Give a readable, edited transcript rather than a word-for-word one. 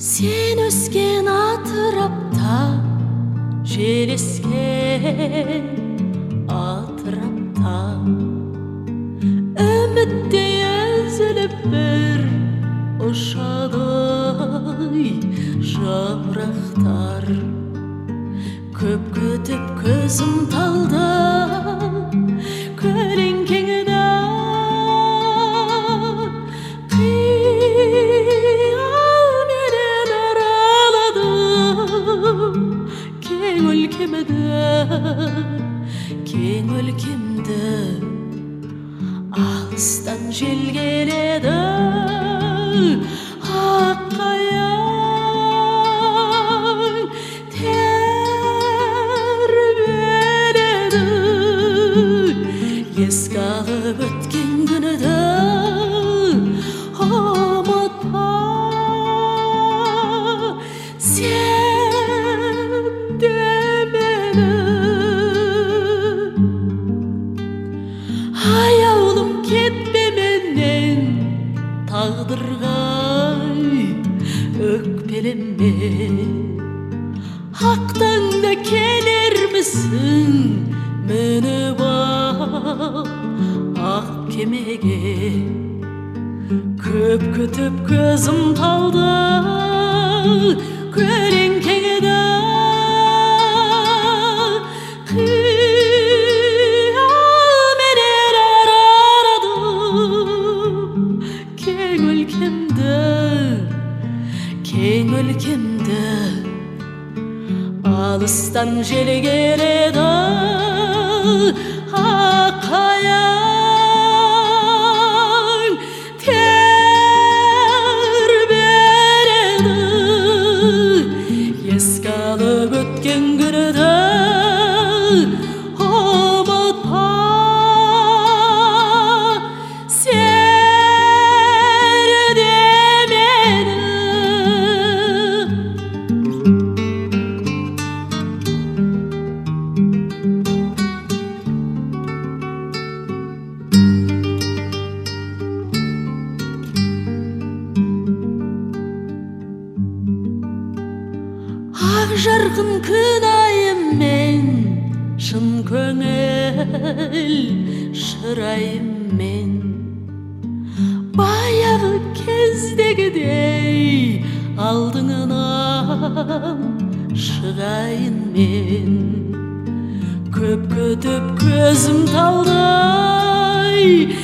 Sen өскен атырапта, жел ескен атырапта, үміттей үзіліп бір ұшады жапырақтар. Көп күтіп көзім талды көлеңкеңді, қиял менен араладым кең өлкемді. Алыстан жел келеді, аққайың тербеледі. Еске алып өткен күнді ұмытпа, сен де мені. Аяулым кетпе менен, тағдырға өкпелеме. Ақтаңда келермісің мініп ап ақ кемеге. Көп күтіп көзім талды көлеңкеңді, қиял менен араладым кең өлкемді. Алыстан жел келеді, аққайың тербеледі. Еске алып өткен күнді ұмытпа, сен де мені. Ақ жарқын күн айыммен, шын көңіл шырайыммен, баяғы кездегідей алдыңнан шығайын мен. Көп күтіп көзім талды